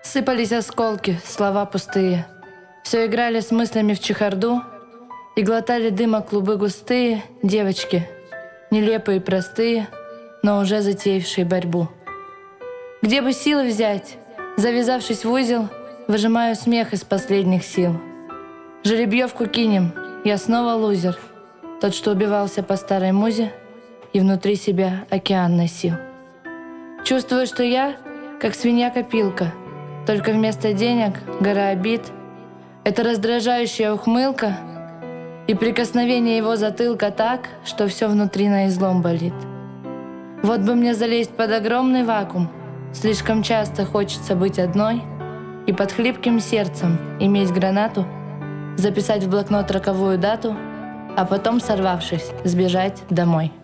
Сыпались осколки, слова пустые. Все играли с мыслями в чехарду и глотали дыма клубы густые девочки, нелепые и простые, но уже затеявшие борьбу. Где бы силы взять? Завязавшись в узел, выжимаю смех из последних сил. Жеребьевку кинем, я снова лузер, тот, что убивался по старой музе и внутри себя океан носил. Чувствую, что я, как свинья-копилка, только вместо денег гора обид. Это раздражающая ухмылка и прикосновение его затылка так, что все внутри наизлом болит. Вот бы мне залезть под огромный вакуум, слишком часто хочется быть одной и под хлипким сердцем иметь гранату, записать в блокнот роковую дату, а потом, сорвавшись, сбежать домой.